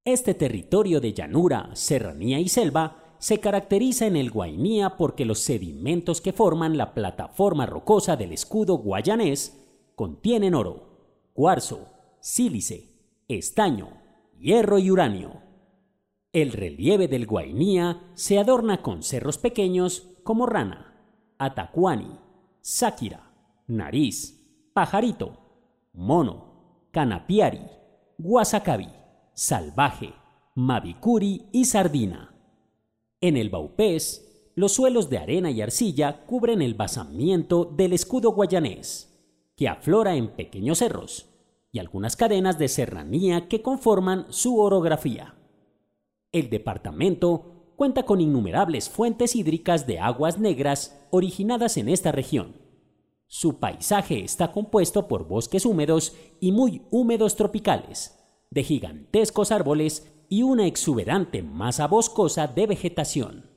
Este territorio de llanura, serranía y selva se caracteriza en el Guainía porque los sedimentos que forman la plataforma rocosa del escudo guayanés contienen oro, cuarzo, sílice, estaño, hierro y uranio. El relieve del Guainía se adorna con cerros pequeños como Rana, Atacuani, Sáquira, Nariz, Pajarito, Mono, Canapiari, Guasacaví, Salvaje, Mavicuri y Sardina. En el Baupés, los suelos de arena y arcilla cubren el basamento del escudo guayanés, que aflora en pequeños cerros, y algunas cadenas de serranía que conforman su orografía. El departamento cuenta con innumerables fuentes hídricas de aguas negras originadas en esta región. Su paisaje está compuesto por bosques húmedos y muy húmedos tropicales, de gigantescos árboles y una exuberante masa boscosa de vegetación.